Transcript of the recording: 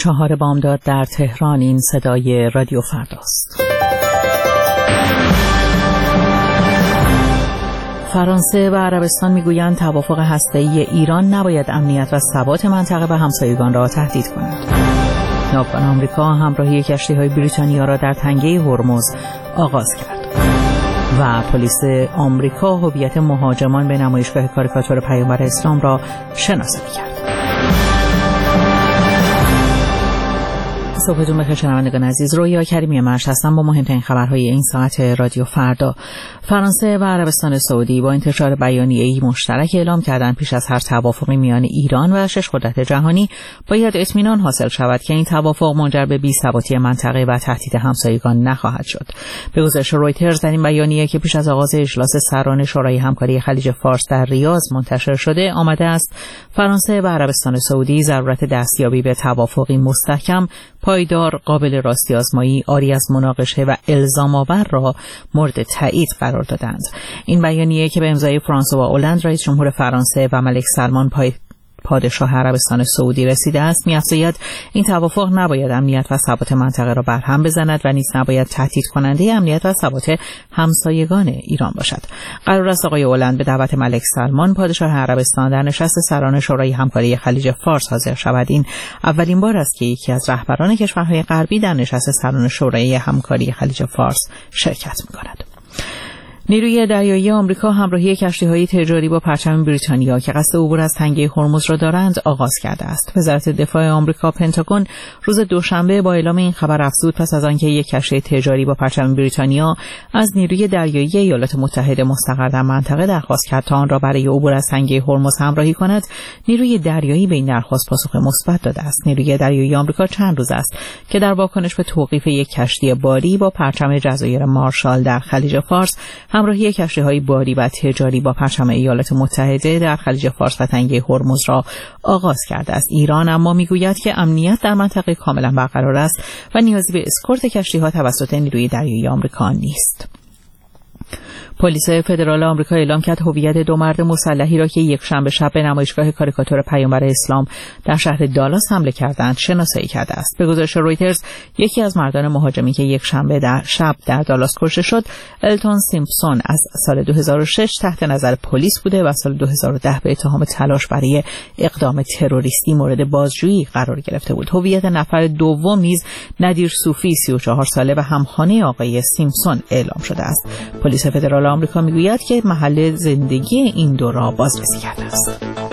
4 بامداد در تهران. این صدای رادیو فرداست. فرانسه و عربستان میگویند توافق هسته‌ای ایران نباید امنیت و ثبات منطقه و همسایگان را تهدید کند. ناوگان آمریکا همراهی کشتی‌های بریتانیا را در تنگه هرمز آغاز کرد. و پلیس آمریکا هویت مهاجمان به نمایشگاه کاریکاتور پیامبر اسلام را شناسایی کرد. صبحتون بخیر شنوندگان عزیز. رویا کریمی مرش هستم با مهمترین خبرهای این ساعت رادیو فردا. فرانسه و عربستان سعودی با انتشار بیانیه‌ای مشترک اعلام کردند پیش از هر توافقی میان ایران و 6 قدرت جهانی باید اطمینان حاصل شود که این توافق منجر به بی‌ثباتی منطقه و تهدید همسایگان نخواهد شد. به گزارش رویترز در این بیانیه که پیش از آغاز اجلاس سران شورای همکاری خلیج فارس در ریاض منتشر شده آمده است فرانسه و عربستان سعودی ضرورت دستیابی به توافقی مستحکم، پایدار، قابل راستی آزمایی، عاری از مناقشه و الزام آور را مورد تایید قرار دادند. این بیانیه که به امضای فرانسوا هلند رئیس جمهور فرانسه و ملک سلمان پادشاه عربستان سعودی رسیده است می‌افزاید این توافق نباید امنیت و ثبات منطقه را برهم بزند و نیز نباید تهدید کننده امنیت و ثبات همسایگان ایران باشد. قرار است آقای هلند به دعوت ملک سلمان پادشاه عربستان در نشست سران شورای همکاری خلیج فارس حاضر شود. این اولین بار است که یکی از رهبران کشورهای غربی در نشست سران شورای همکاری خلیج فارس شرکت می‌کند. نیروی دریایی آمریکا همراهی کشتی‌های تجاری با پرچم بریتانیا که قصد عبور از تنگه هرمز را دارند آغاز کرده است. وزارت دفاع آمریکا پنتاگون روز دوشنبه با اعلام این خبر افزود پس از آنکه یک کشتی تجاری با پرچم بریتانیا از نیروی دریایی ایالات متحده مستقر در منطقه درخواست کرد تا آن را برای عبور از تنگه هرمز همراهی کند، نیروی دریایی به این درخواست پاسخ مثبت داده است. نیروی دریایی آمریکا چند روز است که در واکنش به توقیف یک کشتی باری با پرچم جزایر مارشال در خلیج فارس همراهی کشتی‌های باری و تجاری با پرچم ایالات متحده در خلیج فارس و تنگه هرمز را آغاز کرده است. ایران اما میگوید که امنیت در منطقه کاملا برقرار است و نیازی به اسکورت کشتی‌ها توسط نیروی دریایی آمریکا نیست. پلیس فدرال آمریکا اعلام کرد هویت 2 مرد مسلحی را که یک شنبه شب به نمایشگاه کاریکاتور پیامبر اسلام در شهر دالاس حمله کردند شناسایی کرده است. به گزارش رویترز یکی از مردان مهاجمی که یک شنبه شب در دالاس کشته شد، التون سیمپسون، از سال 2006 تحت نظر پلیس بوده و سال 2010 به اتهام تلاش برای اقدام تروریستی مورد بازجویی قرار گرفته بود. هویت نفر دوم نیز ندیر صوفی 34 ساله و همخانه آقای سیمپسون اعلام شده است. پلیس فدرال آمریکا میگوید که محل زندگی این دو را بازرسی کرده است.